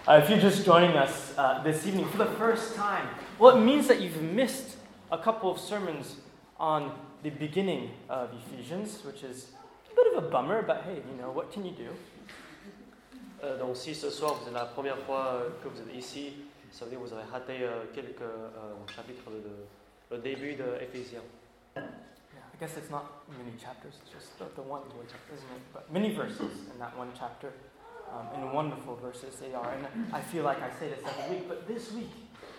If you're just joining us this evening for the first time, well, it means that you've missed a couple of sermons on the beginning of Ephesians, which is a bit of a bummer, but hey, what can you do? Donc si ce soir vous êtes la première fois que vous êtes ici, ça veut dire que vous avez raté quelques chapitres de le début de Éphésiens. Yeah, I guess it's not many chapters, it's just the one chapter, isn't it? But many verses in that one chapter, and wonderful verses they are. And I feel like I say this every week, but this week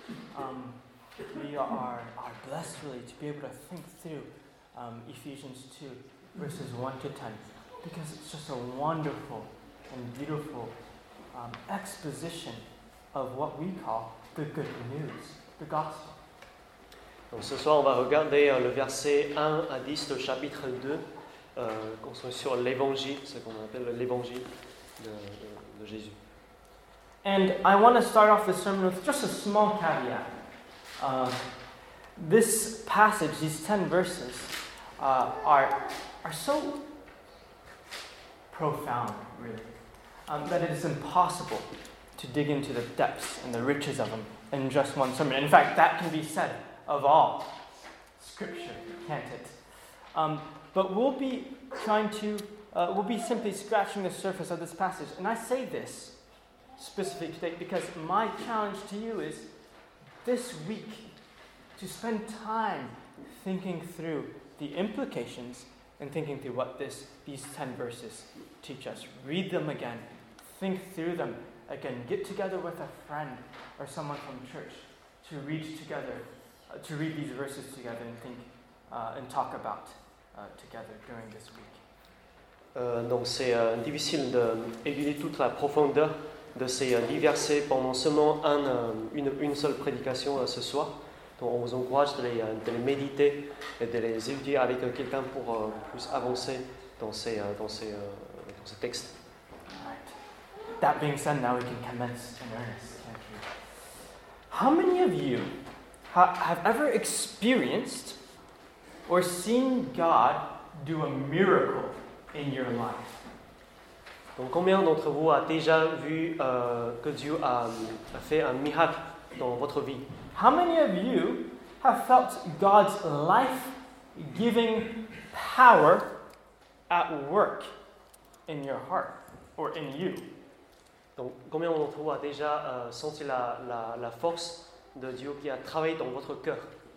we are blessed really to be able to think through Ephesians 2, verses 1 to 10, because it's just a wonderful and beautiful exposition of what we call the good news, the gospel. Donc ce soir, on va regarder le verset 1 à 10 du chapitre 2, construit sur l'évangile, ce qu'on appelle l'évangile de Jésus. And I want to start off this sermon with just a small caveat. This passage, these 10 verses, are so profound, really, that it is impossible to dig into the depths and the riches of them in just one sermon. And in fact, that can be said of all Scripture, can't it? But we'll be simply scratching the surface of this passage. And I say this specifically today because my challenge to you is this week to spend time thinking through the implications and thinking through what these 10 verses teach us. Read them again. Think through them again. Get together with a friend or someone from church to read these verses together and think and talk about together during this week. Donc c'est difficile d'éluder toute la profondeur de ces 10 versets pendant seulement une seule prédication ce soir. Donc on vous encourage de les méditer et de les étudier avec quelqu'un pour plus avancer dans ces textes. Right. That being said, now we can commence in earnest. Thank you. How many of you have ever experienced or seen God do a miracle in your life? Donc combien d'entre vous a déjà vu que Dieu a fait un miracle dans votre vie? How many of you have felt God's life-giving power at work in your heart or in you? Donc combien d'entre vous a déjà senti la force de Dieu qui a travaillé dans votre cœur?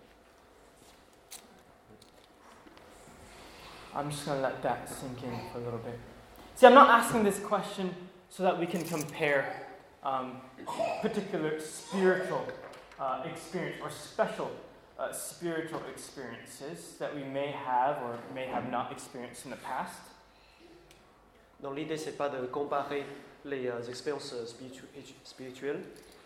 I'm just going to let that sink in for a little bit. See, I'm not asking this question so that we can compare particular spiritual experience or special spiritual experiences that we may have or may have not experienced in the past. Donc l'idée c'est pas de comparer les expériences spirituelles.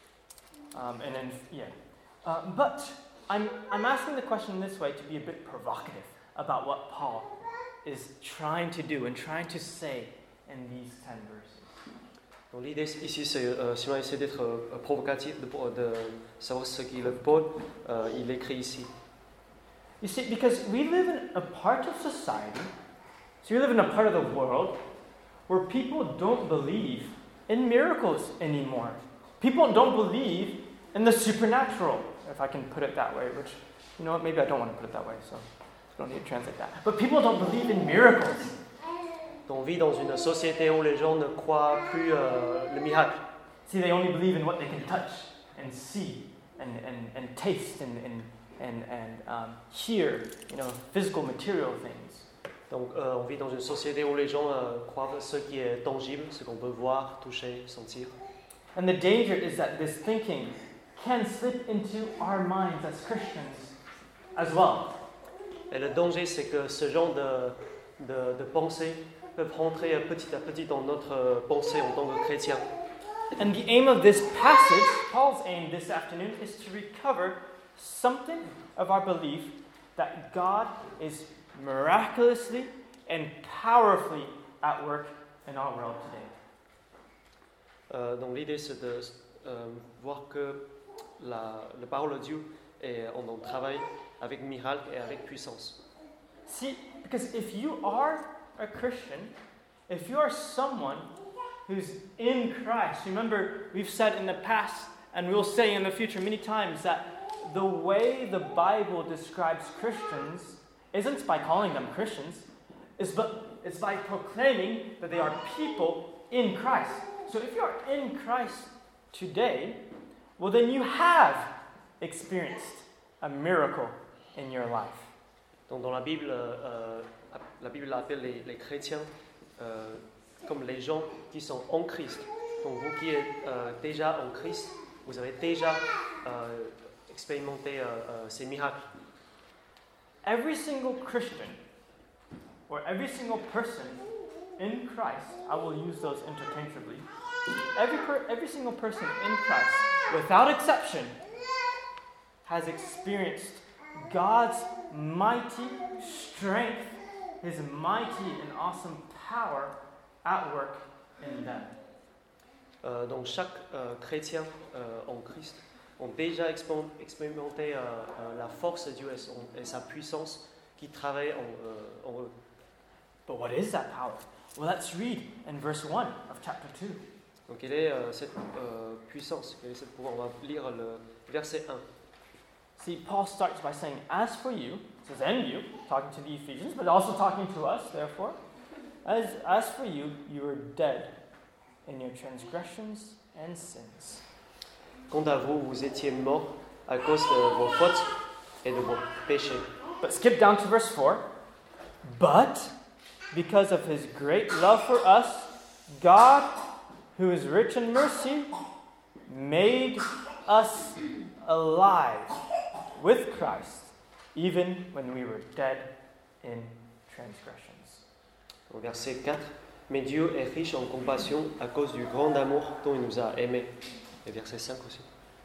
But I'm asking the question this way to be a bit provocative about what Paul is trying to do and trying to say in these 10 verses. Donc l'idée ici c'est si on va essayer d'être provocatif, de savoir ce qu'il Paul il écrit ici. You see, because we live in a part of society, so we live in a part of the world where people don't believe in miracles anymore. People don't believe in the supernatural, if I can put it that way, which, maybe I don't want to put it that way, so I don't need to translate that. But people don't believe in miracles. On vit dans une société où les gens ne croient plus le miracle. See, they only believe in what they can touch and see and taste and hear, physical, material things. Donc on vit dans une société où les gens croient ce qui est tangible, ce qu'on peut voir, toucher, sentir. And the danger is that this thinking can slip into our minds as Christians as well. Et le danger, c'est que ce genre de pensée peuvent rentrer petit à petit dans notre pensée en tant que chrétien. And the aim of this passage, Paul's aim this afternoon, is to recover something of our belief that God is miraculously and powerfully at work in our world today. Donc l'idée, c'est de voir que la parole de Dieu est en travail avec miracle et avec puissance. See, because if you are a Christian, if you are someone who's in Christ. Remember, we've said in the past, and we'll say in the future many times, that the way the Bible describes Christians isn't by calling them Christians, it's by proclaiming that they are people in Christ. So if you're in Christ today, well then you have experienced a miracle in your life. Donc dans la Bible appelle les chrétiens comme les gens qui sont en Christ. Donc vous qui êtes déjà en Christ, vous avez déjà expérimenté ces miracles. Every single Christian, or every single person in Christ, I will use those interchangeably. Every single person in Christ, without exception, has experienced God's mighty strength, His mighty and awesome power at work in them. Donc chaque chrétien en Christ ont déjà expérimenté la force de Dieu et sa puissance qui travaille en eux. But what is that power? Well, let's read in verse 1 of chapter 2. Donc quelle est cette puissance, quel est ce pouvoir? On va lire le verset 1. See, Paul starts by saying, as for you, says, and you, talking to the Ephesians, but also talking to us, therefore, as for you, you were dead in your transgressions and sins. Quant à vous, vous étiez morts à cause de vos fautes et de vos péchés. But skip down to verse 4. But, because of His great love for us, God, who is rich in mercy, made us alive with Christ, even when we were dead in transgressions. Au verset 4, mais Dieu est riche en compassion à cause du grand amour dont il nous a aimés. Et verset 5 aussi.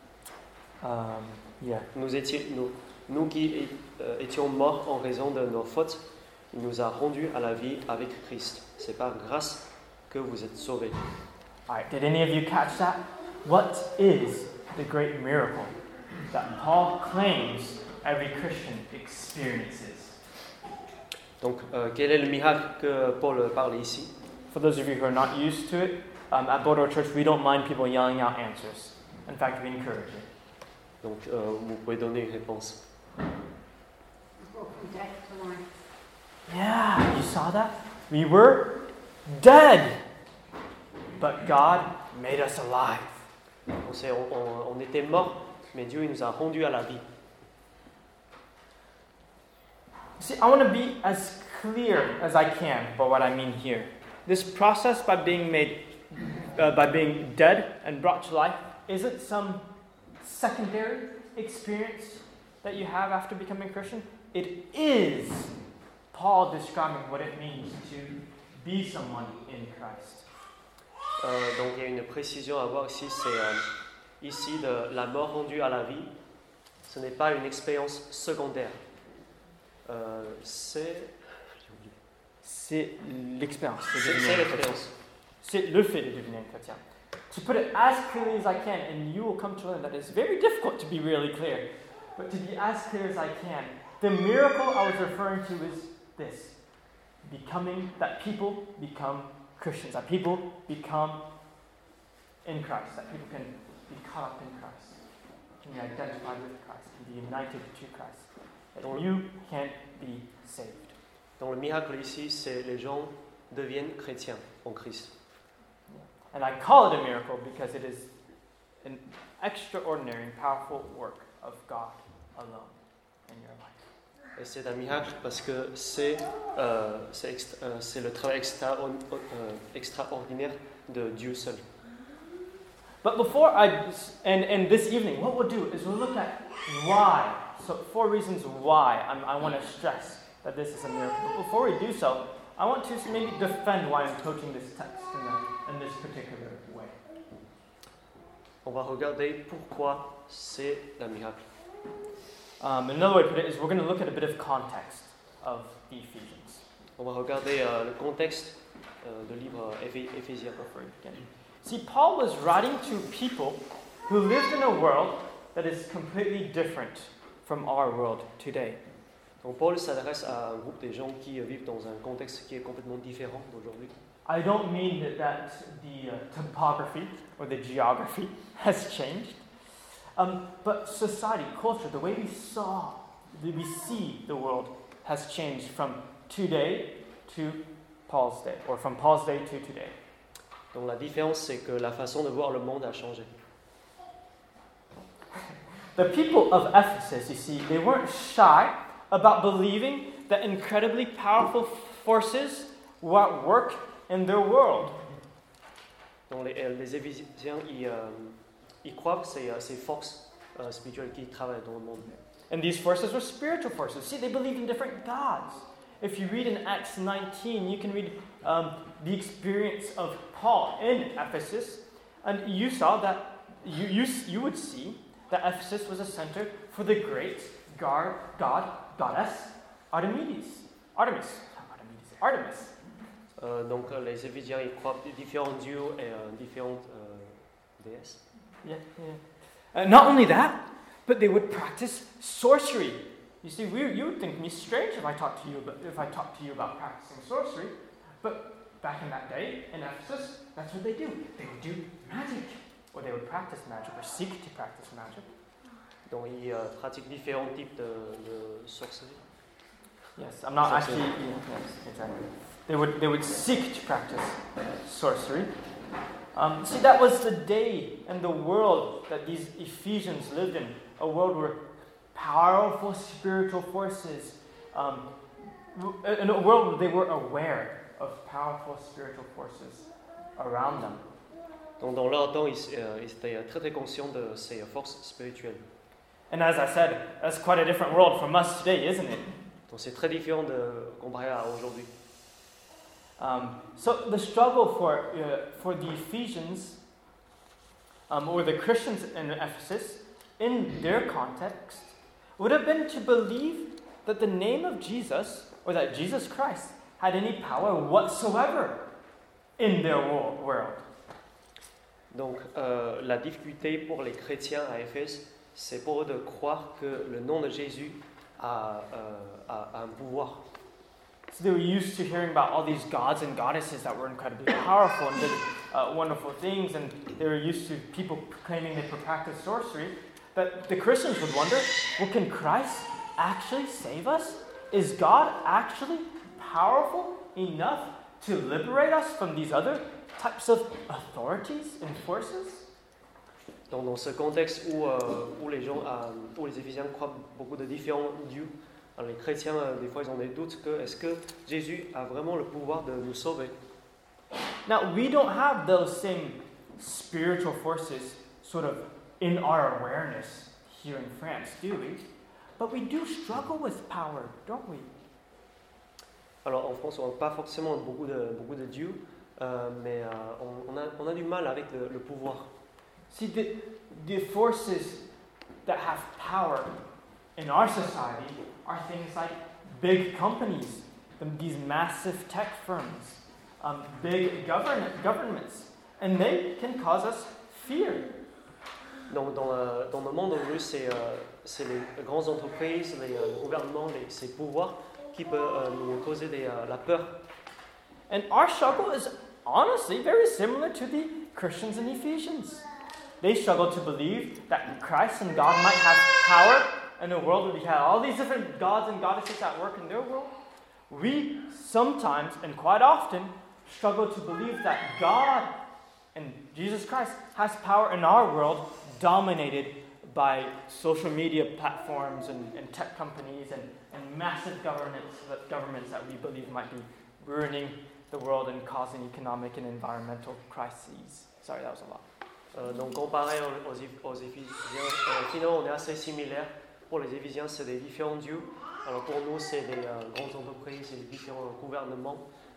Nous qui étions morts en raison de nos fautes, il nous a rendus à la vie avec Christ. C'est par grâce que vous êtes sauvés. All right, did any of you catch that? What is the great miracle that Paul claims every Christian experiences? Donc, quel est le miracle que Paul parle ici? For those of you who are not used to it, at Bordeaux Church, we don't mind people yelling out answers. In fact, we encourage it. Donc, vous pouvez donner une réponse. Yeah, you saw that? We were dead, but God made us alive. On était morts, mais Dieu il nous a rendus à la vie. See, I want to be as clear as I can about what I mean here. This process by being dead and brought to life isn't some secondary experience that you have after becoming a Christian. It is Paul describing what it means to be someone in Christ. Donc il y a une précision à voir ici, c'est ici de la mort rendue à la vie. Ce n'est pas une expérience secondaire. C'est l'expérience. C'est le fait de devenir chrétien. To put it as clearly as I can, and you will come to learn that it's very difficult to be really clear, but to be as clear as I can, the miracle I was referring to is this: that people become Christians, that people become in Christ, that people can be caught up in Christ, can be identified with Christ, can be united to Christ, that you can't be saved. Donc le miracle ici, c'est les gens deviennent chrétiens en Christ. And I call it a miracle because it is an extraordinary and powerful work of God alone in your life. Et c'est un miracle parce que c'est le travail extraordinaire de Dieu seul. But before and this evening, what we'll do is we'll look at why. So 4 reasons why I want to stress that this is a miracle. But before we do so, I want to maybe defend why I'm quoting this text in this particular way. On va regarder pourquoi c'est un miracle. Another way to put it is we're going to look at a bit of context of the Ephesians. On va regarder le contexte du livre Éphésiens. See, Paul was writing to people who lived in a world that is completely different from our world today. Donc Paul s'adresse à un groupe de gens qui vivent dans un contexte qui est complètement différent d'aujourd'hui. I don't mean that the topography or the geography has changed, but society, culture, the way we see the world has changed from today to Paul's day, or from Paul's day to today. Donc la différence, c'est que la façon de voir le monde a changé. The people of Ephesus, you see, they weren't shy about believing that incredibly powerful forces were at work in their world. Donc les Éphésiens, ils croient que c'est ces forces spirituelles qui travaillent dans le monde. And these forces were spiritual forces. See, they believed in different gods. If you read in Acts 19, you can read the experience of Paul in Ephesus, and you saw that you would see that Ephesus was a center for the great goddess Artemis. Donc les Éphésiens, ils croient différents dieux et différentes déesses. Yeah. Not only that, but they would practice sorcery. You see, you would think me strange if I talked to you about practicing sorcery, but back in that day in Ephesus, that's what they do. They would do magic, or they would practice magic, or seek to practice magic. Donc ils pratiquent différents types de sorcellerie. Yes, I'm not actually. Yes, exactly. They would seek to practice sorcery. See, that was the day and the world that these Ephesians lived in, a world where powerful spiritual forces, in a world where they were aware of powerful spiritual forces around them. Donc dans leur temps, ils étaient très très conscients de ces forces spirituelles. And as I said, that's quite a different world from us today, isn't it? Donc c'est très différent comparé à aujourd'hui. So the struggle for the Ephesians, or the Christians in Ephesus, in their context, would have been to believe that the name of Jesus, or that Jesus Christ, had any power whatsoever in their world. Donc la difficulté pour les chrétiens à Éphèse, c'est pour eux de croire que le nom de Jésus a un pouvoir. So they were used to hearing about all these gods and goddesses that were incredibly powerful and did wonderful things, and they were used to people claiming they could practice sorcery. But the Christians would wonder, well, can Christ actually save us? Is God actually powerful enough to liberate us from these other types of authorities and forces? Donc dans ce contexte où les Éphésiens croient beaucoup de différents dieux, alors les chrétiens, des fois, ils ont des doutes que est-ce que Jésus a vraiment le pouvoir de nous sauver? Now, we don't have those same spiritual forces sort of in our awareness here in France, do we? But we do struggle with power, don't we? Alors en France, on n'a pas forcément beaucoup de dieux, mais on a du mal avec le pouvoir. See, the forces that have power in our society are things like big companies, these massive tech firms, big governments, and they can cause us fear. Donc dans le monde aujourd'hui, c'est les grandes entreprises, les gouvernements, ces pouvoirs qui peuvent nous causer la peur. And our struggle is honestly very similar to the Christians in Ephesians. They struggle to believe that Christ and God might have power in a world where we have all these different gods and goddesses at work in their world. We sometimes, and quite often, struggle to believe that God and Jesus Christ has power in our world dominated by social media platforms and tech companies and massive governments that we believe might be ruining the world and causing economic and environmental crises. Sorry, that was a lot. Donc comparé aux Éphésiens, finalement on est assez similaires. Pour les Éphésiens, c'est des différents dieux. Alors pour nous, c'est des grandes entreprises et des différents gouvernements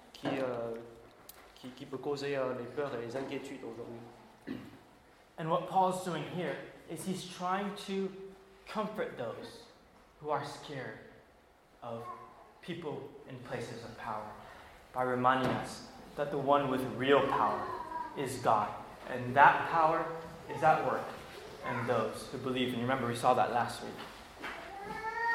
qui peuvent causer les peurs et les inquiétudes aujourd'hui. And what Paul's doing here is he's trying to comfort those who are scared of people in places of power by reminding us that the one with real power is God. And that power is at work in those who believe. And you remember we saw that last week.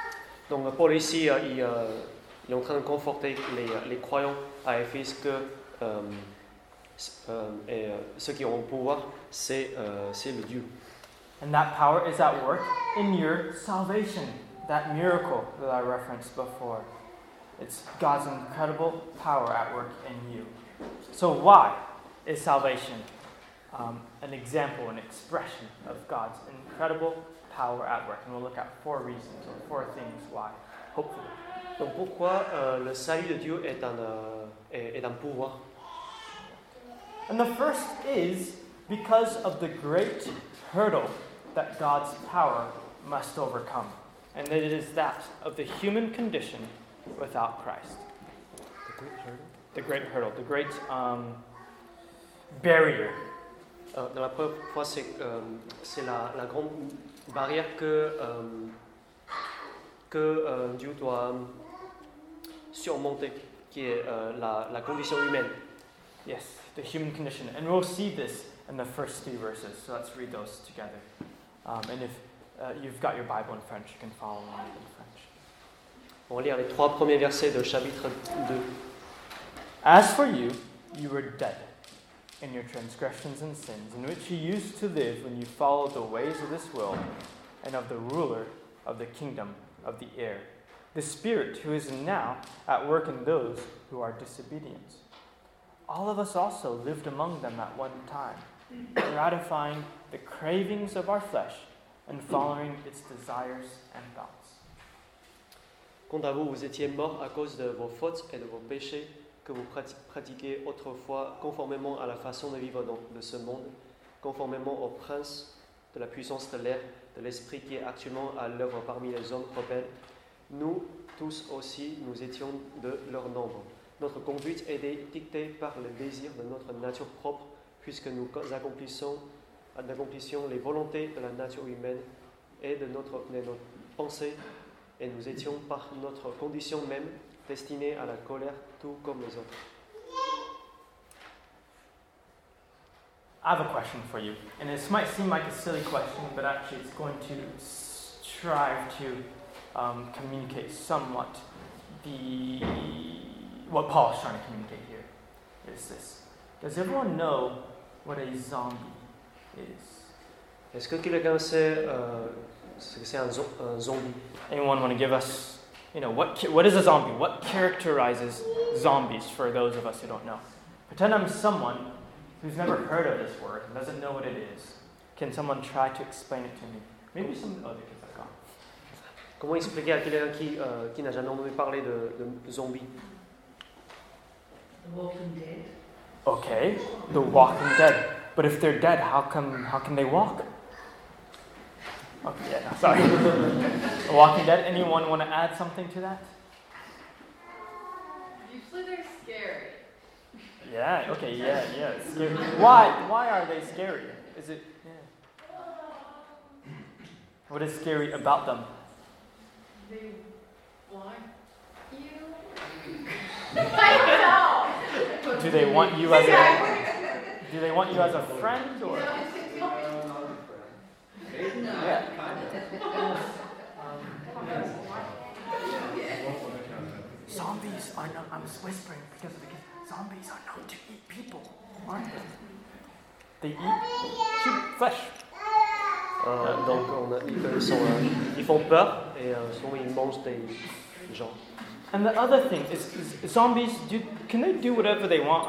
Donc Paul ici, il est en train de conforter les croyants à Éphèse que ceux qui ont le pouvoir, c'est le Dieu. And that power is at work in your salvation, that miracle that I referenced before. It's God's incredible power at work in you. So why is salvation an example, an expression of God's incredible power at work? And we'll look at 4 reasons, or 4 things why, hopefully. Donc pourquoi le salut de Dieu est un pouvoir? And the first is because of the great hurdle that God's power must overcome. And it is that of the human condition without Christ. The great hurdle, the great barrier. Dans la première fois, c'est la grande barrière que Dieu doit surmonter, qui est la condition humaine. Yes, the human condition. And we'll see this in the first 3 verses. So let's read those together. And if you've got your Bible in French, you can follow along in French. On va lire les 3 premiers versets de chapitre 2. As for you, you were dead in your transgressions and sins, in which you used to live when you followed the ways of this world and of the ruler of the kingdom of the air, the Spirit who is now at work in those who are disobedient. All of us also lived among them at one time, gratifying the cravings of our flesh and following its desires and thoughts. Quant à vous, vous étiez morts à cause de vos fautes et de vos péchés que vous pratiquiez autrefois conformément à la façon de vivre de ce monde, conformément au prince de la puissance de l'air, de l'esprit qui est actuellement à l'œuvre parmi les hommes rebelles. Nous tous aussi, nous étions de leur nombre. Notre conduite était dictée par le désir de notre nature propre, puisque nous accomplissions les volontés de la nature humaine et de notre pensée, et nous étions par notre condition même destinés à la colère, tout comme les autres. I have a question for you, and this might seem like a silly question, but actually it's going to strive to communicate somewhat what Paul is trying to communicate here. Is this: does everyone know what a zombie is? Est-ce que quelqu'un sait ce que c'est un zombie? Anyone want to give us, what is a zombie? What characterizes zombies for those of us who don't know? Pretend I'm someone who's never heard of this word and doesn't know what it is. Can someone try to explain it to me? Maybe some other kids are gone. Comment expliquer à quelqu'un qui n'a jamais entendu parler de zombies? The Walking Dead. Okay, The Walking Dead. But if they're dead, how can they walk? Okay, yeah, no, sorry. The Walking Dead. Anyone want to add something to that? Usually they're scary. Yeah. Okay. Yeah. It's scary. Why are they scary? Is it? Yeah. What is scary about them? They want you. I know. Do they want you as a friend or? Yeah. Zombies are not. I'm whispering because zombies are known to eat people, aren't they? They eat human flesh. Donc ils font peur et souvent ils mangent des gens. And the other thing is zombies. Can they do whatever they want?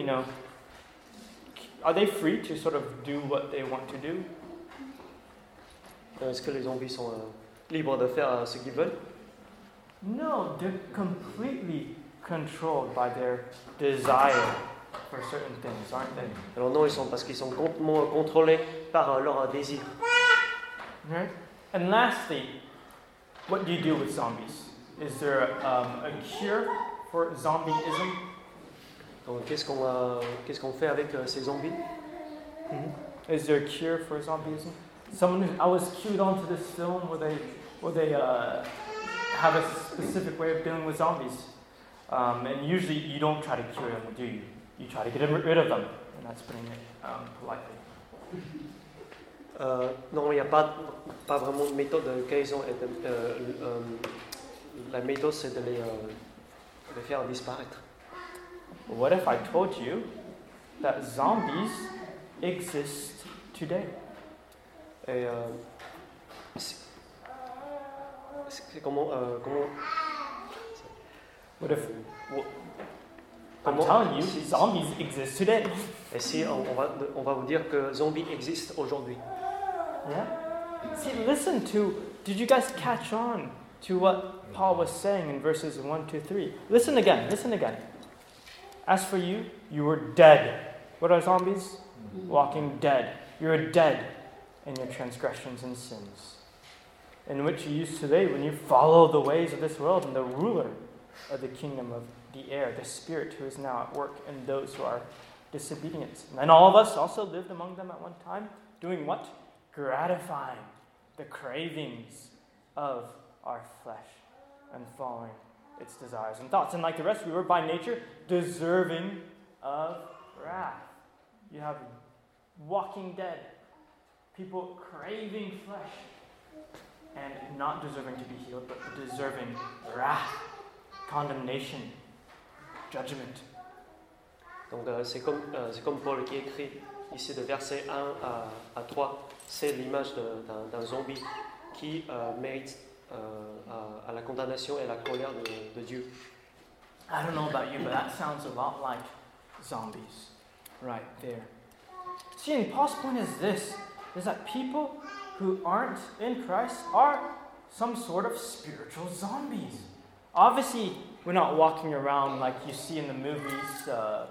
Are they free to sort of do what they want to do? Est-ce que les zombies sont libres de faire ce qu'ils veulent? No, they're completely controlled by their desire for certain things, aren't they? Alors non, parce qu'ils sont complètement contrôlés par leur désir. Right? And lastly, what do you do with zombies? Is there a cure for zombieism? Donc qu'est-ce qu'on fait avec ces zombies? Mm-hmm. Is there a cure for zombieism? I was cued onto this film where they have a specific way of dealing with zombies, and usually you don't try to cure them, do you? You try to get rid of them, and that's putting it politely. Non, il n'y a pas vraiment de méthode de guérison. La méthode, c'est de les faire disparaître. what if I told you that zombies exist today? Et c'est comment What if Wo- I'm comment- telling you si- zombies exist today? Et si on va vous dire que zombies existent aujourd'hui? Yeah. See, listen to. Did you guys catch on to what Paul was saying in verses 1 to 3? Listen again. Listen again. As for you, you were dead. What are zombies? Walking dead. You were dead in your transgressions and sins, in which you used to live when you follow the ways of this world and the ruler of the kingdom of the air, the spirit who is now at work in those who are disobedient. And all of us also lived among them at one time, doing what? Gratifying the cravings of our flesh and following its desires and thoughts. And like the rest, we were by nature deserving of wrath. You have walking dead, people craving flesh and not deserving to be healed, but deserving wrath, condemnation, judgment. Donc c'est comme Paul qui écrit ici de versets 1 à 3, c'est l'image d'un zombie qui mérite à la condamnation et la colère de Dieu. I don't know about you, but that sounds a lot like zombies right there. See, and Paul's point is this, is that people who aren't in Christ are some sort of spiritual zombies. Obviously, we're not walking around like you see in the movies,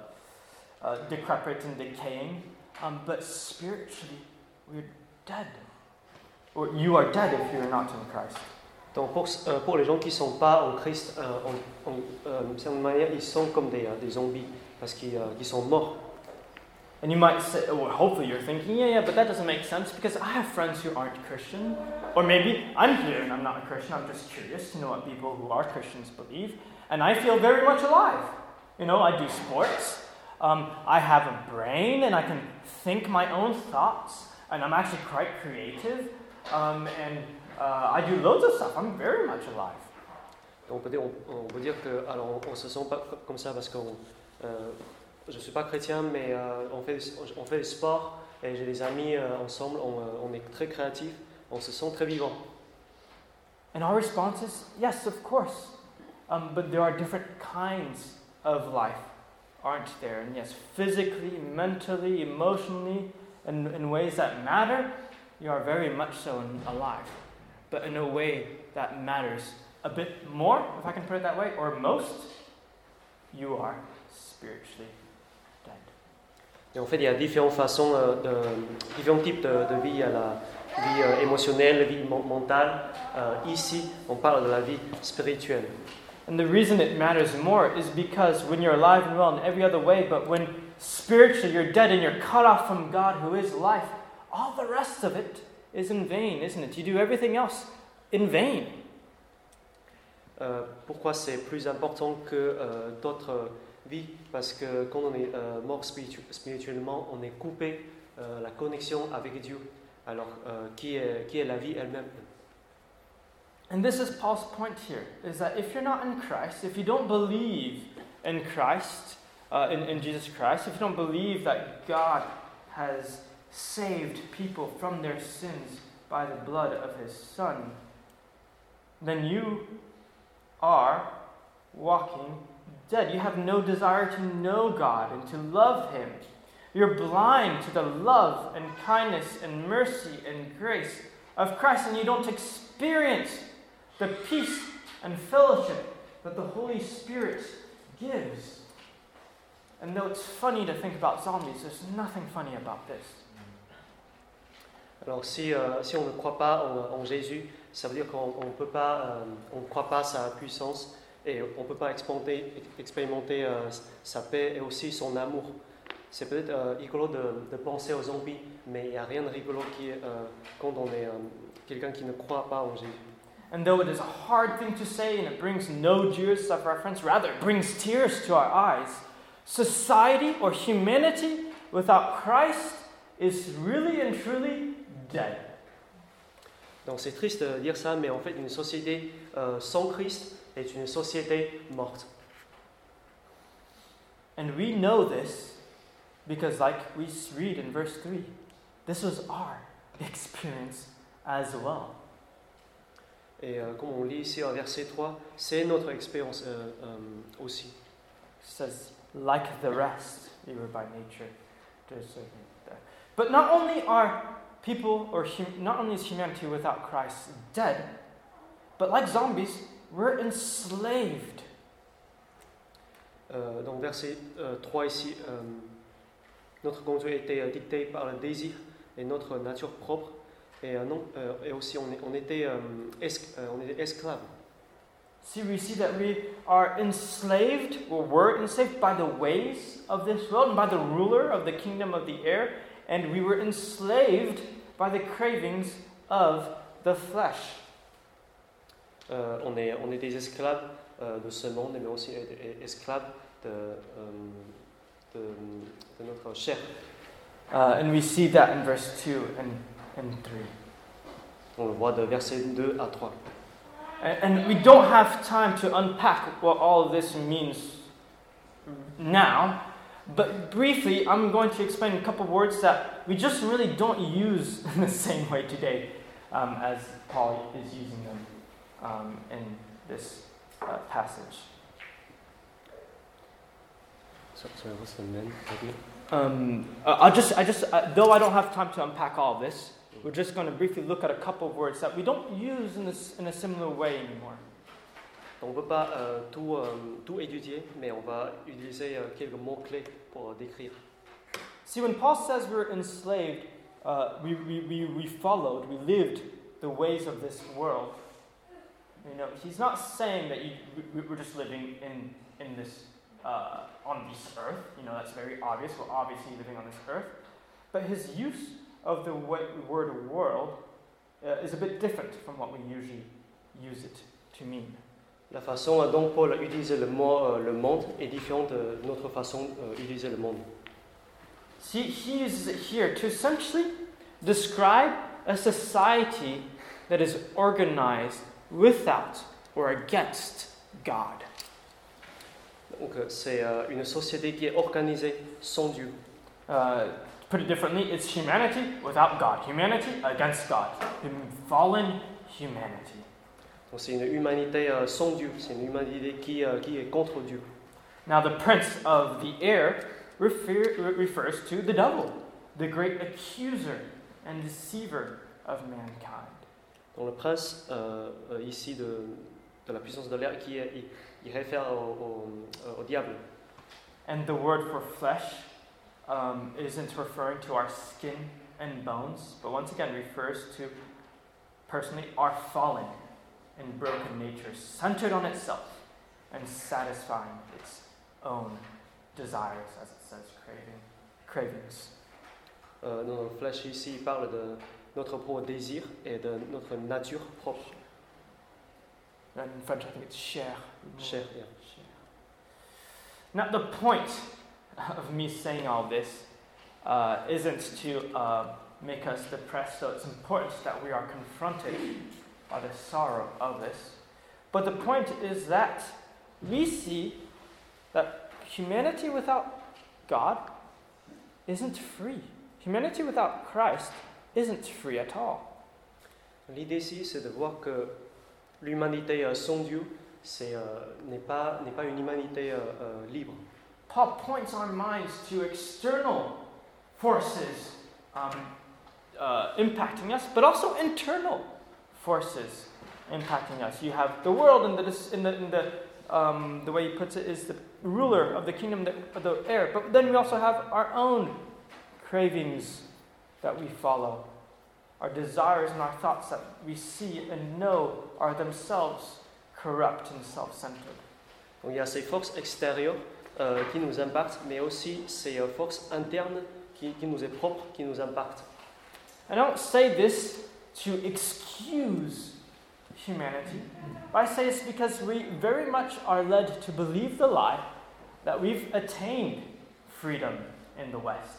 decrepit and decaying, but spiritually, we're dead. Or you are dead if you're not in Christ. Donc pour les gens qui ne sont pas en Christ, d'une certaine manière, ils sont comme des zombies parce qu'ils sont morts. And you might say, well, hopefully you're thinking, yeah, but that doesn't make sense because I have friends who aren't Christian. Or maybe I'm here and I'm not a Christian, I'm just curious to know what people who are Christians believe. And I feel very much alive. You know, I do sports, I have a brain and I can think my own thoughts, and I'm actually quite creative, I do loads of stuff. I'm very much alive. On peut dire que alors on se sent pas comme ça parce que je suis pas chrétien, mais on fait des sports et j'ai des amis ensemble. On est très créatifs, on se sent très vivant. And our response is, yes, of course. But there are different kinds of life, aren't there? And yes, physically, mentally, emotionally, in ways that matter, you are very much so alive. But in a way that matters a bit more, if I can put it that way, or most, you are spiritually dead. Et en fait, il y a différentes façons, différents types de vie. Il y a la vie émotionnelle, la vie mentale. Ici, on parle de la vie spirituelle. And the reason it matters more is because when you're alive and well in every other way, but when spiritually you're dead and you're cut off from God who is life, all the rest of it is in vain, isn't it? You do everything else in vain. Pourquoi c'est plus important que d'autres vies? Parce que quand on est mort spirituellement, on est coupé la connexion avec Dieu. Alors, qui est la vie elle-même? And this is Paul's point here, is that if you're not in Christ, if you don't believe in Christ, in Jesus Christ, if you don't believe that God has saved people from their sins by the blood of His Son, then you are walking dead. You have no desire to know God and to love Him. You're blind to the love and kindness and mercy and grace of Christ, and you don't experience the peace and fellowship that the Holy Spirit gives. And though it's funny to think about zombies, there's nothing funny about this. Alors si on ne croit pas en Jésus, ça veut dire qu'on ne croit pas sa puissance et on ne peut pas expérimenter sa paix et aussi son amour. C'est peut-être rigolo de penser aux zombies, mais il n'y a rien de rigolo quand on est quelqu'un qui ne croit pas en Jésus. And though it is a hard thing to say and it brings no jeers of reference, rather it brings tears to our eyes, society or humanity without Christ is really and truly dead. Donc c'est triste de dire ça, mais en fait une société sans Christ est une société morte. And we know this because, like we read in verse 3, this was our experience as well. Et comme on lit ici au verset 3, c'est notre expérience aussi. It says, like the rest, we were by nature deserving death. But not only are people, not only is humanity without Christ dead, but like zombies, we're enslaved. Donc verset 3 ici, notre conduite était dictée par le désir et notre nature propre, et aussi on était esclaves. See, we see that we are enslaved, or were enslaved by the ways of this world and by the ruler of the kingdom of the air, and we were enslaved by the cravings of the flesh. On est des esclaves de ce monde, mais aussi esclaves de notre chair. And we see that in verse 2 and 3. On le voit de verset 2 à 3. And we don't have time to unpack what all of this means now, but briefly, I'm going to explain a couple of words that we just really don't use in the same way today as Paul is using them in this passage. Sorry, what's the name? Though I don't have time to unpack all of this, we're just going to briefly look at a couple of words that we don't use in a similar way anymore. On ne peut pas tout étudier, mais on va utiliser quelques mots-clés pour décrire. See, when Paul says we're enslaved, we followed, we lived the ways of this world. You know, he's not saying that we're just living in this on this earth. You know, that's very obvious. We're obviously living on this earth, but his use of the word world is a bit different from what we usually use it to mean. La façon dont Paul utilise le mot le monde est différente de notre façon d'utiliser le monde. See, he uses it here to essentially describe a society that is organized without or against God. Donc c'est une société qui est organisée sans Dieu. Put it differently, it's humanity without God. Humanity against God. Fallen humanity. Donc c'est une humanité sans Dieu. C'est une humanité qui est contre Dieu. Now the prince of the air refers to the devil, the great accuser and deceiver of mankind. Donc le prince ici de la puissance de l'air il réfère au diable. And the word for flesh isn't referring to our skin and bones, but once again refers to personally our fallen and broken nature, centered on itself and satisfying its own desires, as it says, cravings. Dans le flesh ici, il parle de notre propre désir et de notre nature propre. And in French, I think it's chair. Chair, yeah. Now, the point of me saying all this isn't to make us depressed, so it's important that we are confronted by the sorrow of this. But the point is that we see that humanity without God isn't free. Humanity without Christ isn't free at all. L'idée ici, c'est de voir que l'humanité sans Dieu n'est pas une humanité libre. Paul points our minds to external forces impacting us, but also internal forces impacting us. You have the world, and the way he puts it is the ruler of the kingdom of the air. But then we also have our own cravings that we follow, our desires and our thoughts that we see and know are themselves corrupt and self-centered. Donc il y a ces forces extérieures qui nous impactent, mais aussi ces forces internes qui nous est propres, qui nous impactent. I don't say this to excuse humanity, but I say this because we very much are led to believe the lie that we've attained freedom in the West.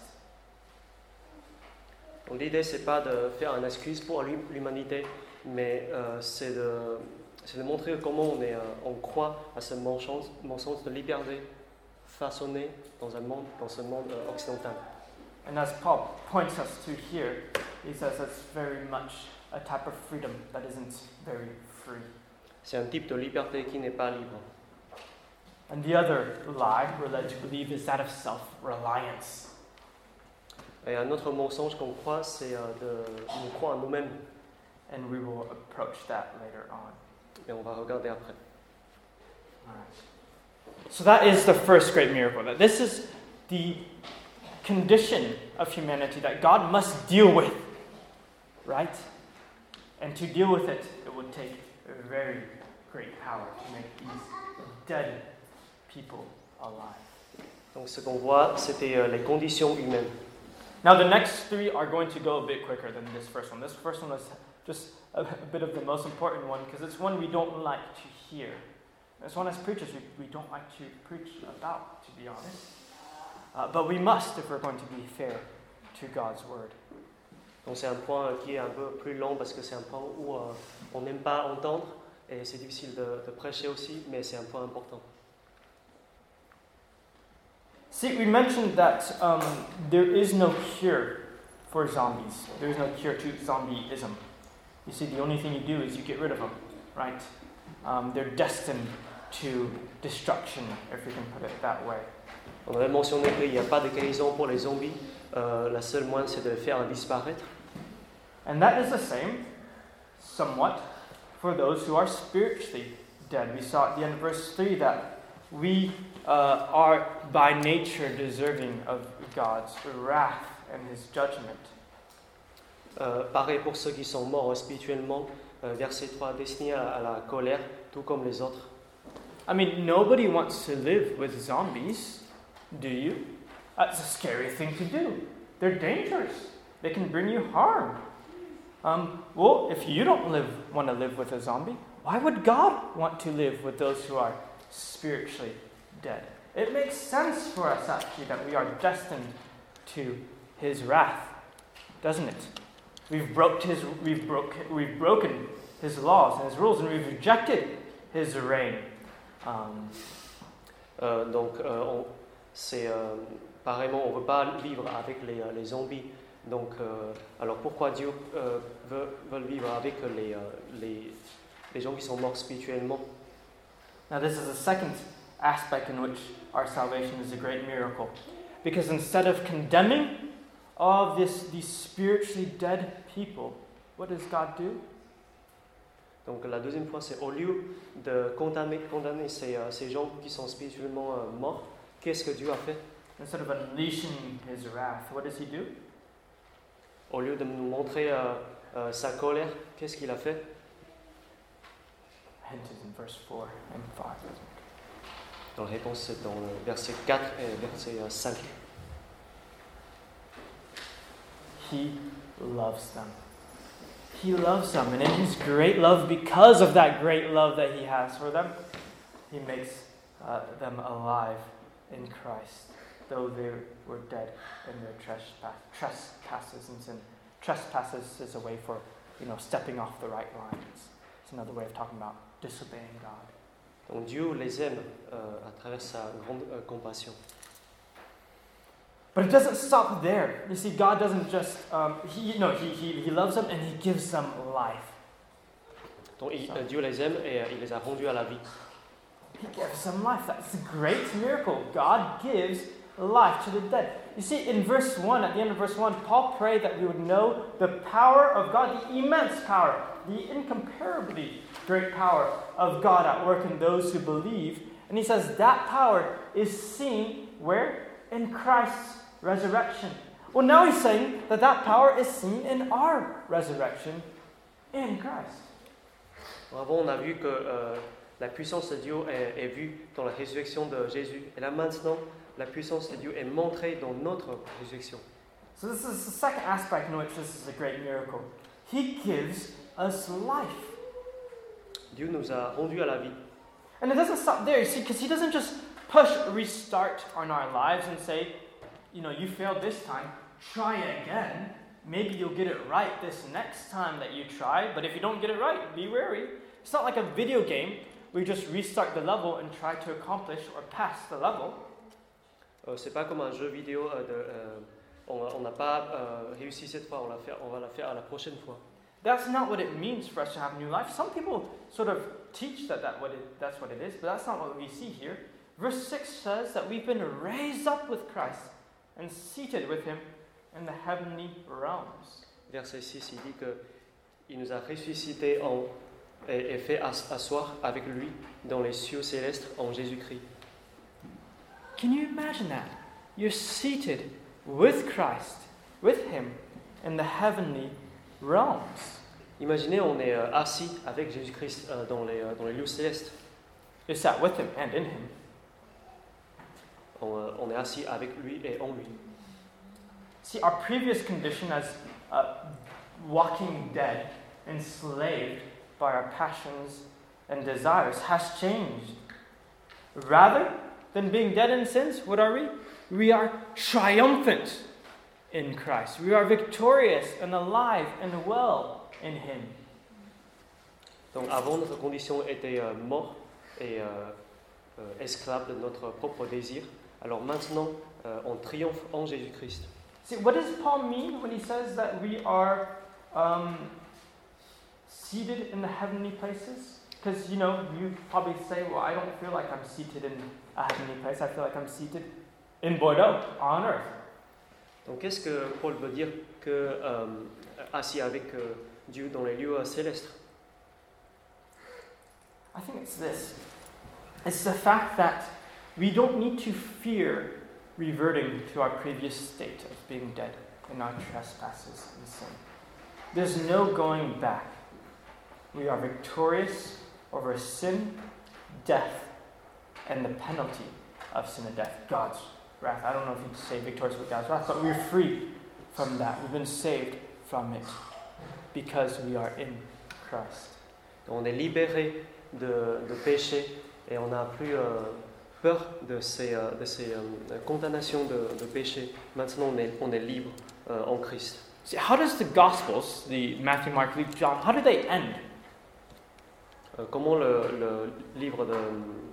Donc l'idée, c'est pas de faire une excuse pour l'humanité, mais c'est de montrer comment on croit à ce mensonge de liberté façonnés dans ce monde occidental. And as Paul points us to here, he says that's very much a type of freedom that isn't very free. C'est un type de liberté qui n'est pas libre. And the other lie we're led to believe is that of self-reliance. Et un autre mensonge qu'on croit, c'est nous croire en nous-mêmes. And we will approach that later on. Et on va regarder après. All right. So that is the first great miracle. That this is the condition of humanity that God must deal with, right? And to deal with it, it would take a very great power to make these dead people alive. Donc ce qu'on voit, c'était les conditions humaines. Now the next three are going to go a bit quicker than this first one. This first one is just a bit of the most important one because it's one we don't like to hear. It's one as preachers we don't like to preach about, to be honest. But we must if we're going to be fair to God's word. Donc c'est un point qui est un peu plus long parce que c'est un point où on n'aime pas entendre et c'est difficile de prêcher aussi, mais c'est un point important. See, we mentioned that there is no cure for zombies. There is no cure to zombieism. You see, the only thing you do is you get rid of them, right? They're destined to destruction, if we can put it that way. On avait mentionné qu'il n'y a pas de guérison pour les zombies. La seule moyen, c'est de les faire disparaître. And that is the same, somewhat, for those who are spiritually dead. We saw at the end of verse 3 that we are by nature deserving of God's wrath and His judgment. Pareil pour ceux qui sont morts spirituellement, verset 3, destinés à la colère, tout comme les autres. I mean, nobody wants to live with zombies, do you? That's a scary thing to do. They're dangerous. They can bring you harm. Well, if you don't want to live with a zombie, why would God want to live with those who are spiritually dead? It makes sense for us, actually, that we are destined to His wrath, doesn't it? We've broken His laws and His rules, and we've rejected His reign. C'est pareillement, on ne veut pas vivre avec les zombies. Donc, alors pourquoi Dieu veut vivre avec les gens qui sont morts spirituellement? Now, this is the second aspect in which our salvation is a great miracle. Because instead of condemning all these spiritually dead people, what does God do? Donc, la deuxième point, c'est au lieu de condamner ces gens qui sont spirituellement morts, qu'est-ce que Dieu a fait? Instead of unleashing His wrath, what does He do? Au lieu de nous montrer sa colère, qu'est-ce qu'il a fait? Hint is in verse 4 and 5. La réponse, c'est dans le verset 4 et verset 5. He loves them. He loves them, and in His great love, because of that great love that He has for them, He makes them alive in Christ, though they were dead in their trespasses and sin. Trespasses is a way for, stepping off the right lines. It's another way of talking about disobeying God. Donc Dieu les aime à travers sa grande compassion. But it doesn't stop there. You see, God doesn't just, He loves them and He gives them life. Donc Dieu les aime et il les a rendus à la vie. He gives them life. That's a great miracle. God gives life to the dead. You see, in verse 1, at the end of verse 1, Paul prayed that we would know the power of God, the immense power, the incomparably great power of God at work in those who believe. And he says that power is seen where? In Christ's resurrection. Well, now he's saying that power is seen in our resurrection in Christ. Avant, on a vu que la puissance de Dieu est vue dans la résurrection de Jésus. Et là maintenant, la puissance de Dieu est montrée dans notre résurrection. So this is the second aspect in which this is a great miracle. He gives us life. Dieu nous a rendus à la vie. And it doesn't stop there, you see, because He doesn't just push restart on our lives and say, you failed this time, try again. Maybe you'll get it right this next time that you try, but if you don't get it right, be wary. It's not like a video game where you just restart the level and try to accomplish or pass the level. C'est pas comme un jeu vidéo. On n'a pas réussi cette fois, on va la faire à la prochaine fois. That's not what it means for us to have new life. Some people sort of teach that's what it is, but that's not what we see here. Verse 6 says that we've been raised up with Christ and seated with him in the heavenly realms. Verset 6, il dit qu'il nous a ressuscités et fait asseoir avec lui dans les cieux célestes en Jésus-Christ. Can you imagine that? You're seated with Christ, with him, in the heavenly realms. Imaginez, on est assis avec Jésus-Christ dans les lieux célestes. You're sat with him and in him. On est assis avec lui et en lui. See, our previous condition as walking dead, enslaved by our passions and desires, has changed. Rather than being dead in sins, what are we? We are triumphant in Christ. We are victorious and alive and well in him. Donc avant, notre condition était mort et esclave de notre propre désir. Alors maintenant, on triomphe en Jésus-Christ. See, what does Paul mean when he says that we are seated in the heavenly places? Because, you probably say, well, I don't feel like I'm seated in a heavenly place. I feel like I'm seated in Bordeaux, on earth. Donc qu'est-ce que Paul veut dire que assis avec Dieu dans les lieux célestes? I think it's this. It's the fact that we don't need to fear reverting to our previous state of being dead in our trespasses and sin. There's no going back. We are victorious over sin, death, and the penalty of sin and death, God's wrath. I don't know if you'd say victorious with God's wrath, but we're free from that. We've been saved from it because we are in Christ. On est libéré de péché et on n'a plus peur de ces condamnations de péché. Maintenant, on est libre en Christ. See, how does the Gospels, the Matthew, Mark, Luke, John, how do they end? Comment le livre de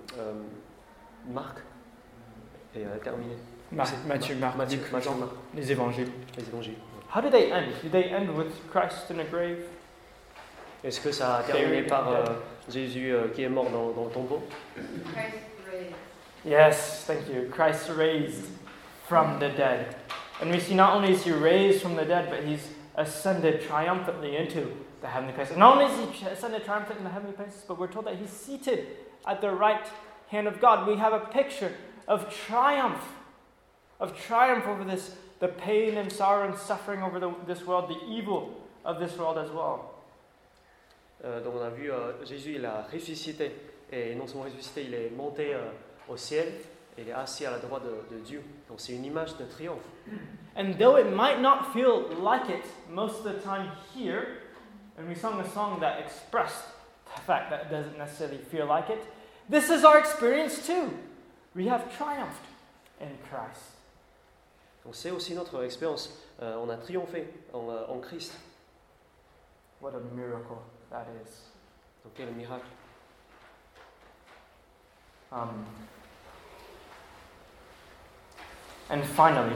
Marc est terminé? Matthieu, Mark, Luke, Jean, Marc. les évangiles. Les évangiles. How do they end? Do they end with Christ in a grave? Est-ce que ça a terminé par Jésus qui est mort dans le tombeau? Christ raised. Yes, thank you. Christ raised from the dead. And we see not only is he raised from the dead, but he's ascended triumphantly into the heavenly places. Not only is he ascended triumphantly in the heavenly places, but we're told that he's seated at the right hand of God. We have a picture of triumph over the pain and sorrow and suffering over this world, the evil of this world as well. Donc on a vu Jésus, il a ressuscité, et non seulement ressuscité, il est monté au ciel, et il est assis à la droite de Dieu. Donc c'est une image de triomphe. And though it might not feel like it most of the time here, and we sung a song that expressed the fact that it doesn't necessarily feel like it, this is our experience too. We have triumphed in Christ. Donc c'est aussi notre expérience. On a triomphé en Christ. What a miracle that is. Donc quel miracle. And finally,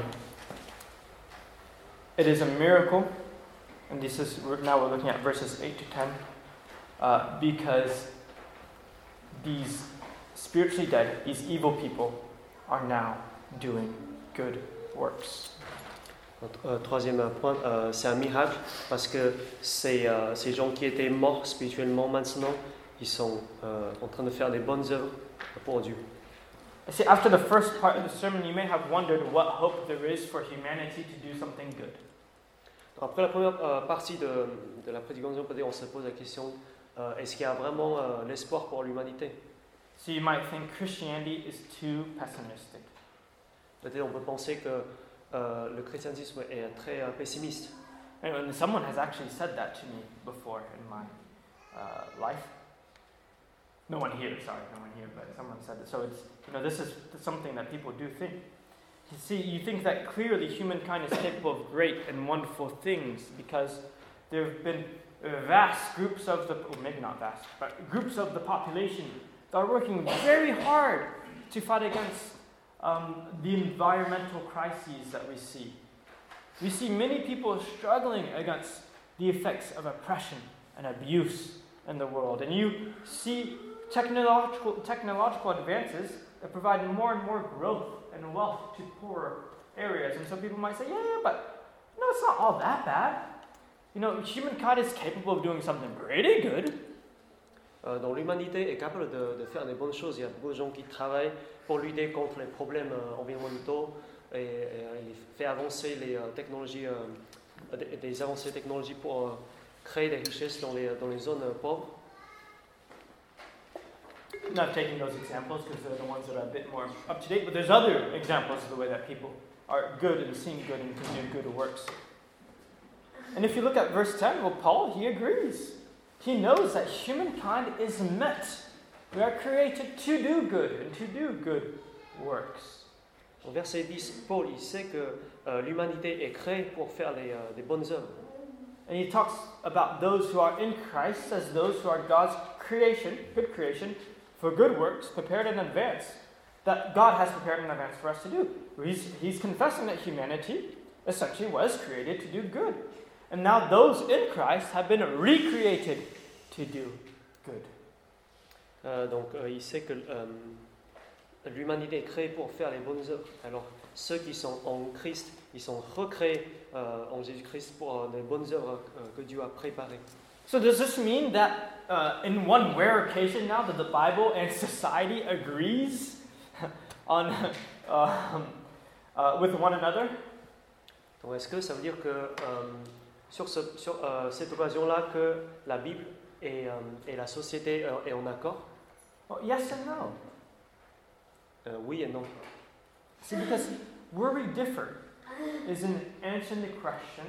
it is a miracle, and now we're looking at verses 8 to 10, because these spiritually dead, these evil people, are now doing good works. Troisième point, c'est un miracle parce que ces gens qui étaient morts spirituellement maintenant, ils sont en train de faire des bonnes œuvres pour Dieu. See, after the first part of the sermon, you may have wondered what hope there is for humanity to do something good. Après la première partie de la prédication, peut-être on se pose la question, est-ce qu'il y a vraiment l'espoir pour l'humanité? So you might think Christianity is too pessimistic. Peut-être on peut penser que le christianisme est très pessimiste. And someone has actually said that to me before in my life. No one here, but someone said it. So it's, this is something that people do think. You see, you think that clearly humankind is capable of great and wonderful things because there have been vast groups of maybe not vast, but groups of the population that are working very hard to fight against the environmental crises that we see. We see many people struggling against the effects of oppression and abuse in the world. And you see technological advances that provide more and more growth and wealth to poorer areas. And so people might say, yeah, but no, it's not all that bad. You know, humankind is capable of doing something pretty good. Donc l'humanité est capable de faire des bonnes choses. Il y a beaucoup de gens qui travaillent pour lutter contre les problèmes environnementaux et il fait avancer les technologies, des avancées technologiques pour créer des richesses dans les zones pauvres. I'm not taking those examples because they're the ones that are a bit more up to date, but there's other examples of the way that people are good and seem good and can do good works. And if you look at verse 10, well, Paul, he agrees. He knows that humankind is meant. We are created to do good and to do good works. Au verset 10, Paul il sait que l'humanité est créée pour faire des bonnes œuvres. And he talks about those who are in Christ as those who are God's creation, good creation, for good works prepared in advance, that God has prepared in advance for us to do. He's confessing that humanity essentially was created to do good. And now those in Christ have been recreated to do good. Donc il sait que l'humanité est créée pour faire les bonnes œuvres. Alors ceux qui sont en Christ, ils sont recréés en Jésus-Christ pour les bonnes œuvres que Dieu a préparées. So does this mean that in one rare occasion now that the Bible and society agrees on with one another? Donc est-ce que ça veut dire que sur cette occasion-là que la Bible et la société est en accord? Well, yes and no. Oui et non. See, because where we differ is in answering the question,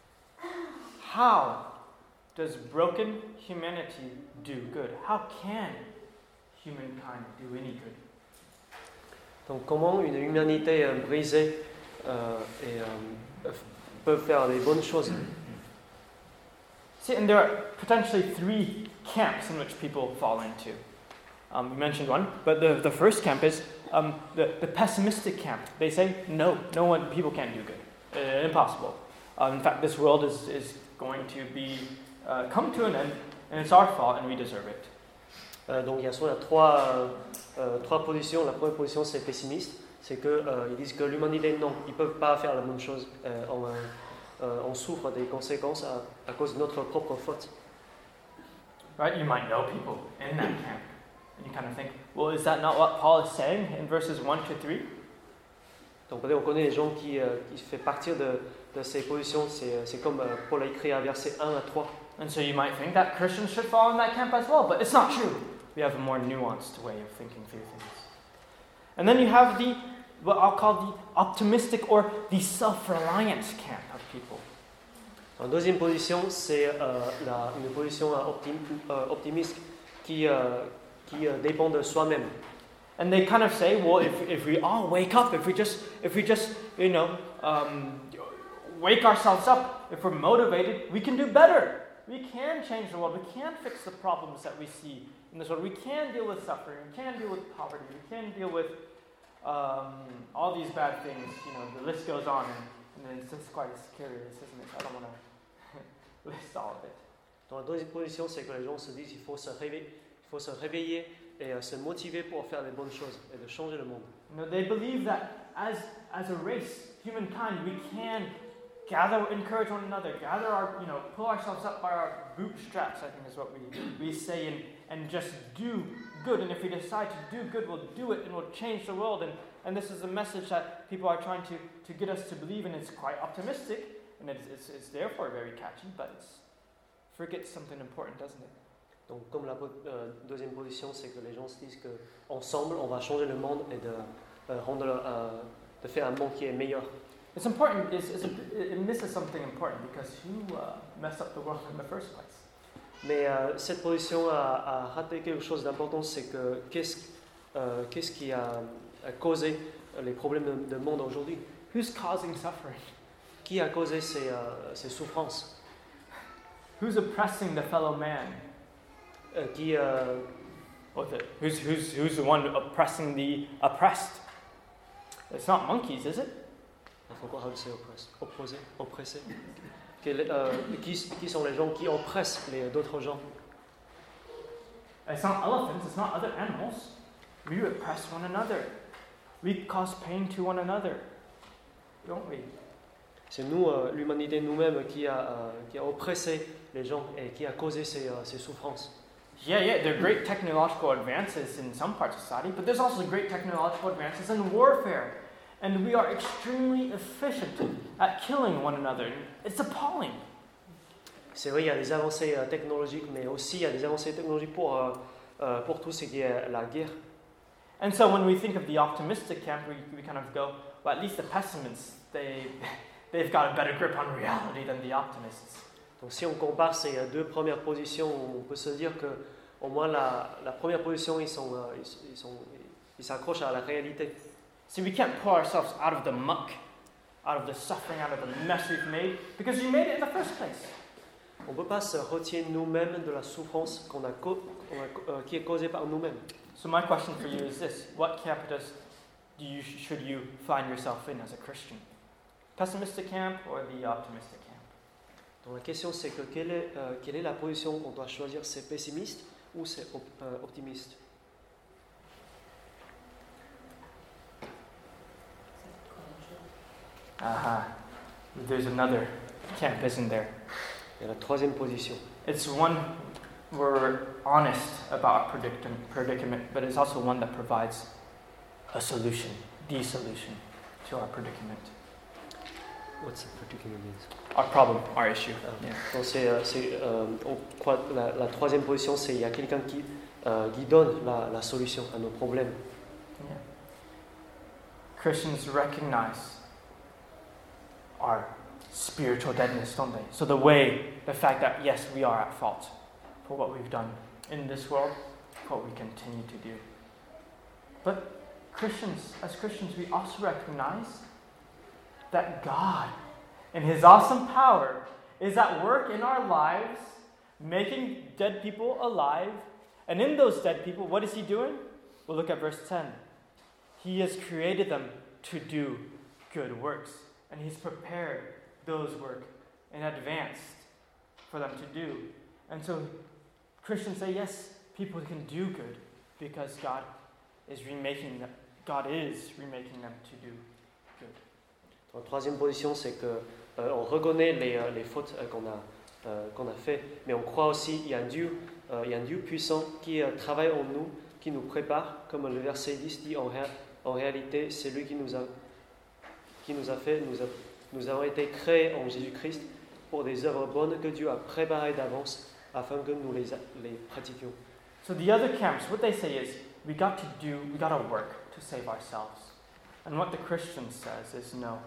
how does broken humanity do good? How can humankind do any good? Donc comment une humanité brisée peut faire des bonnes choses? See, and there are potentially three camps in which people fall into. We mentioned one, but the first camp is the pessimistic camp. They say, people can't do good. Impossible. In fact, this world is going to be come to an end, and it's our fault, and we deserve it. Donc il y a soit trois positions. La première position, c'est pessimiste. C'est qu'ils disent que l'humanité, non, ils ne peuvent pas faire la bonne chose. On souffre des conséquences à cause de notre propre faute. Right? You might know people in that camp. And you kind of think, well, is that not what Paul is saying in verses 1 to 3? Donc peut-être on connaît les gens qui font partir de ces positions. C'est comme Paul a écrit à versets 1 à 3. And so you might think that Christians should fall in that camp as well, but it's not true. We have a more nuanced way of thinking through things. And then you have what I'll call the optimistic or the self-reliant camp of people. En deuxième position, c'est une position optimiste qui dépend de soi-même. And they kind of say, well, if we all wake up, if we just wake ourselves up, if we're motivated, we can do better. We can change the world. We can fix the problems that we see in this world. We can deal with suffering. We can deal with poverty. We can deal with all these bad things. The list goes on, and it's just quite scary, isn't it? I don't want to list all of it. Dans la deuxième position, c'est que les gens se disent qu'il faut se réveiller et se motiver pour faire les bonnes choses et de changer le monde. They believe that as a race, humankind, we can encourage one another, pull ourselves up by our bootstraps, I think is what we say, and just do good. And if we decide to do good, we'll do it and we'll change the world. And this is a message that people are trying to get us to believe, and it's quite optimistic, and it's therefore very catchy, but it forgets something important, doesn't it? Donc comme la deuxième position, c'est que les gens se disent qu'ensemble, on va changer le monde et de faire un monde qui est meilleur. It's important. It misses something important because who messed up the world in the first place? Mais cette position a raté quelque chose d'important, c'est que qu'est-ce qui a causé les problèmes du monde aujourd'hui? Who's causing suffering? Qui a causé ces souffrances? Who's oppressing the fellow man? Who's Who's the one oppressing the oppressed? It's not monkeys, is it? I forgot how to say oppresser. Qui sont les gens qui oppressent d'autres gens? It's not elephants, it's not other animals. We oppress one another. We cause pain to one another, don't we? C'est nous, l'humanité nous-mêmes, qui a oppressé les gens et qui a causé ces souffrances. Yeah, there are great technological advances in some parts of society, but there's also great technological advances in warfare. And we are extremely efficient at killing one another. It's appalling. C'est vrai, il y a des avancées technologiques, mais aussi il y a des avancées technologiques pour tout ce qui est la guerre. And so when we think of the optimistic camp, we kind of go, well, at least the pessimists, they've got a better grip on reality than the optimists. Donc si on compare ces deux premières positions, on peut se dire que au moins la première position, ils s'accrochent à la réalité. See, we can't pull ourselves out of the muck, out of the suffering, out of the mess we've made, because we made it in the first place. On ne peut pas se retirer nous-mêmes de la souffrance qui est causée par nous-mêmes. So my question for you is this: what camp should you find yourself in as a Christian? Pessimistic camp or the optimistic camp? Donc la question c'est que quelle est la position qu'on doit choisir? C'est pessimiste ou c'est optimiste? There's another camp, isn't there? Et la troisième position. It's one we're honest about our predicament, but it's also one that provides a solution, the solution to our predicament. What's the predicament means? Our problem, our issue. Yeah. Donc on croit la troisième position, c'est il y a quelqu'un qui donne la solution à nos problèmes. Yeah. Christians recognize our spiritual deadness, don't they? So the fact that yes, we are at fault for what we've done in this world, what we continue to do. But as Christians, we also recognize that God, in His awesome power, is at work in our lives, making dead people alive. And in those dead people, what is He doing? Well, look at verse 10. He has created them to do good works. And He's prepared those work in advance for them to do. And so Christians say, yes, people can do good because God is remaking them to do good. La troisième position, c'est que on reconnaît les fautes qu'on a fait, mais on croit aussi qu'il y a un Dieu puissant qui travaille en nous, qui nous prépare, comme le verset 10 dit, en réalité, c'est lui qui nous a fait, nous avons été créés en Jésus-Christ pour des œuvres bonnes que Dieu a préparées d'avance afin que nous les pratiquions. So the other camps, what they say is, we got to work to save ourselves. And what the Christian says is, no,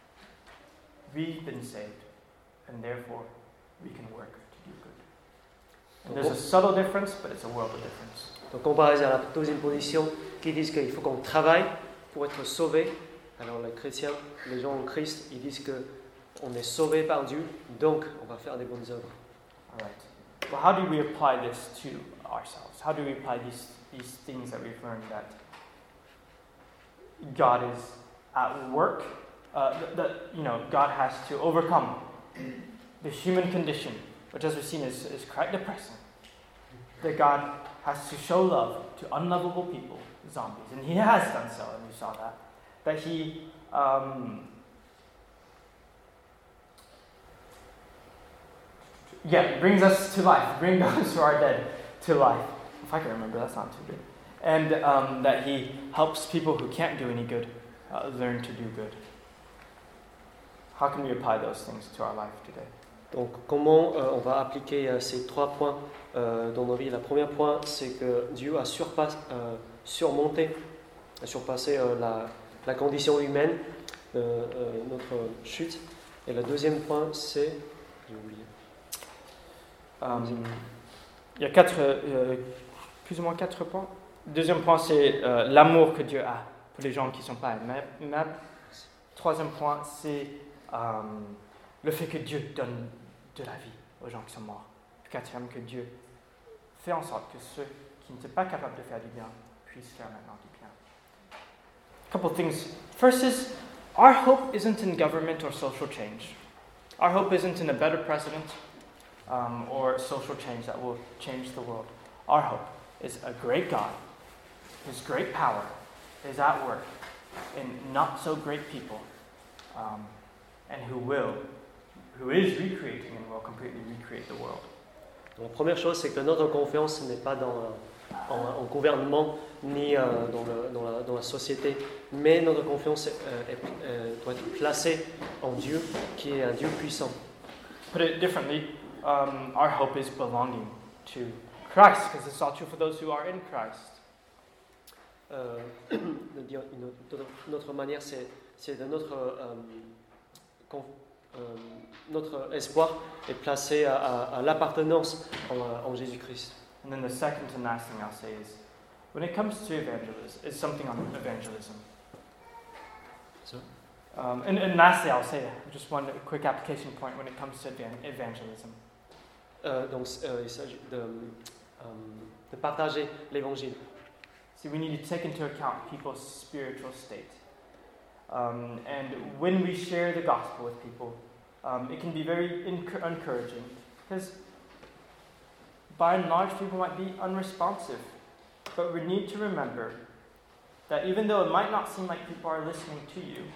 we've been saved, and therefore we can work to do good. And there's a subtle difference, but it's a world of difference. Donc comparé à la deuxième position, qui disent qu'il faut qu'on travaille pour être sauvé. Alors les chrétiens, les gens en Christ, ils disent qu'on est sauvé par Dieu, donc on va faire des bonnes œuvres. All right. Well, how do we apply this to ourselves? How do we apply these things that we've learned, that God is at work, that God has to overcome the human condition, which as we've seen is quite depressing. That God has to show love to unlovable people, zombies, and He has done so, and we saw that. That He brings us to life, bring those who are dead to life. If I can remember, that's not too good. And that He helps people who can't do any good learn to do good. How can we apply those things to our life today? Donc comment on va appliquer ces 3 points dans nos vies? Le premier point, c'est que Dieu a surpassé la condition humaine, notre chute. Et le deuxième point, c'est... J'ai oublié. Il y a plus ou moins 4 points. Le deuxième point, c'est l'amour que Dieu a pour les gens qui ne sont pas aimables. Troisième point, c'est le fait que Dieu donne de la vie aux gens qui sont morts. Le quatrième, que Dieu fait en sorte que ceux qui n'étaient pas capables de faire du bien puissent faire maintenant du bien. couple things. First is, our hope isn't in government or social change. Our hope isn't in a better president or social change that will change the world. Our hope is a great God, whose great power is at work in not so great people, and who is recreating and will completely recreate the world. Donc, la première chose, c'est que notre confiance n'est pas en gouvernement ni dans la société, mais notre confiance doit être placée en Dieu, qui est un Dieu puissant. Put it differently, our hope is belonging to Christ, because it's all true for those who are in Christ. D'une autre manière, c'est de notre espoir est placé à l'appartenance en Jésus-Christ. And then the second and last thing I'll say is, when it comes to evangelism, it's something on evangelism. So? And lastly, I'll say just one quick application point when it comes to evangelism. Donc, il s'agit de partager l'évangile. See, we need to take into account people's spiritual state. And when we share the gospel with people, it can be very encouraging, because by and large, people might be unresponsive. But we need to remember that even though it might not seem like people are listening to you,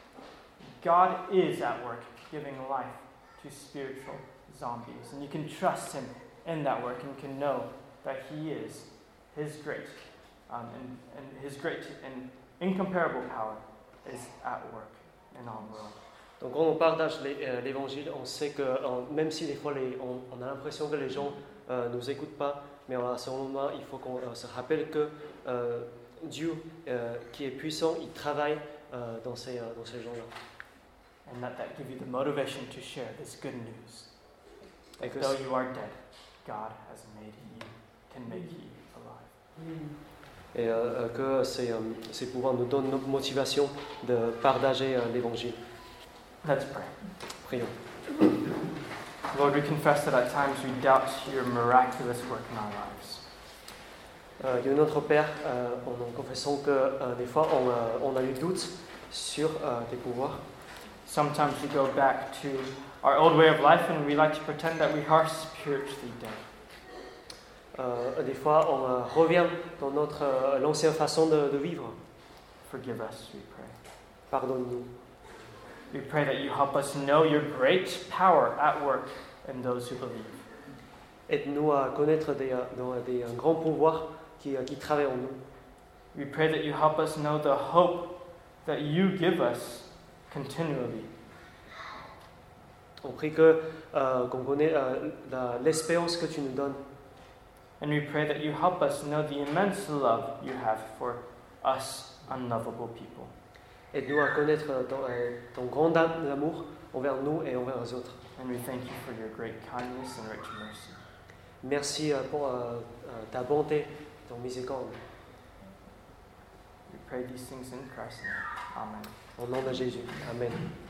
God is at work giving life to spiritual zombies. And you can trust Him in that work, and you can know that He is His great, and His great and incomparable power is at work in our world. Donc quand on partage l'évangile, on sait que même si des fois on a l'impression que les gens ne nous écoutent pas, mais à ce moment il faut qu'on se rappelle que Dieu qui est puissant, il travaille dans ces gens-là. And that give you the motivation to share this good news. Et que Though you are dead, God has made you, can make you alive. Et que ces pouvoirs nous donnent notre motivation de partager l'évangile. Let's pray. Prions. Lord, we confess that at times we doubt your miraculous work in our lives. Dieu notre Père, en confessant que des fois on a eu doute sur tes pouvoirs. Sometimes we go back to our old way of life and we like to pretend that we are spiritually dead. Des fois on revient dans l'ancienne façon de vivre. Forgive us, we pray. Pardonne-nous. We pray that you help us know your great power at work in those who believe. Aide-nous à connaître des grands pouvoirs qui travaillent en nous. We pray that you help us know the hope that you give us continually. On prie qu'on connaisse l'espérance que tu nous donnes. And we pray that you help us know the immense love you have for us unlovable people. Aide-nous à connaître ton grand amour envers nous et envers les autres. And we thank you for your great kindness and rich mercy. Merci pour ta bonté, ton miséricorde. We pray these things in Christ's name. Amen. Au nom de Jésus. Amen.